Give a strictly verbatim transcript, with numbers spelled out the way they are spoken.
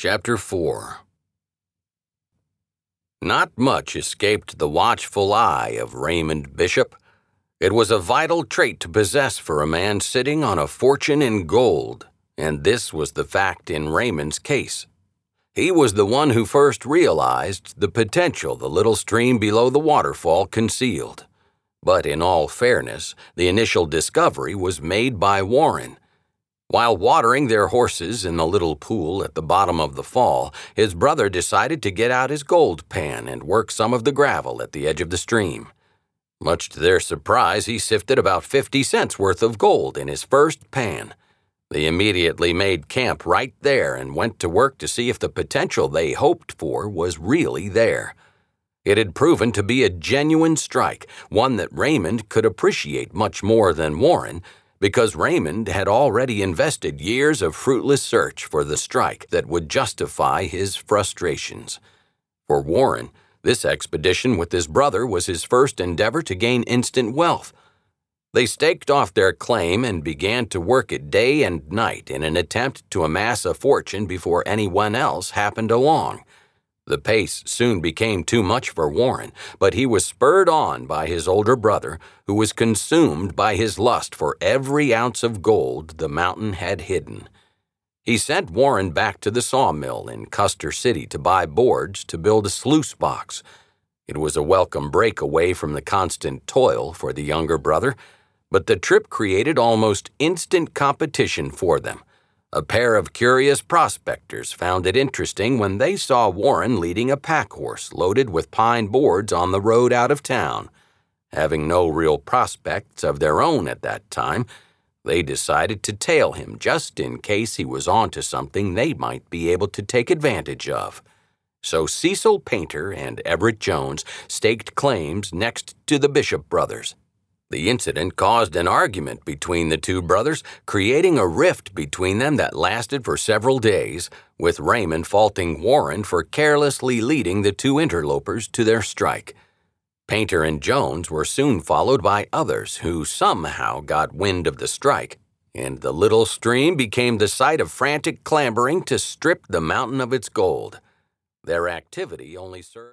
Chapter four. Not much escaped the watchful eye of Raymond Bishop. It was a vital trait to possess for a man sitting on a fortune in gold, and this was the fact in Raymond's case. He was the one who first realized the potential the little stream below the waterfall concealed. But in all fairness, the initial discovery was made by Warren. While watering their horses in the little pool at the bottom of the fall, his brother decided to get out his gold pan and work some of the gravel at the edge of the stream. Much to their surprise, he sifted about fifty cents worth of gold in his first pan. They immediately made camp right there and went to work to see if the potential they hoped for was really there. It had proven to be a genuine strike, one that Raymond could appreciate much more than Warren, because Raymond had already invested years of fruitless search for the strike that would justify his frustrations. For Warren, this expedition with his brother was his first endeavor to gain instant wealth. They staked off their claim and began to work it day and night in an attempt to amass a fortune before anyone else happened along. The pace soon became too much for Warren, but he was spurred on by his older brother, who was consumed by his lust for every ounce of gold the mountain had hidden. He sent Warren back to the sawmill in Custer City to buy boards to build a sluice box. It was a welcome break away from the constant toil for the younger brother, but the trip created almost instant competition for them. A pair of curious prospectors found it interesting when they saw Warren leading a pack horse loaded with pine boards on the road out of town. Having no real prospects of their own at that time, they decided to tail him just in case he was onto something they might be able to take advantage of. So Cecil Painter and Everett Jones staked claims next to the Bishop brothers. The incident caused an argument between the two brothers, creating a rift between them that lasted for several days, with Raymond faulting Warren for carelessly leading the two interlopers to their strike. Painter and Jones were soon followed by others who somehow got wind of the strike, and the little stream became the site of frantic clambering to strip the mountain of its gold. Their activity only served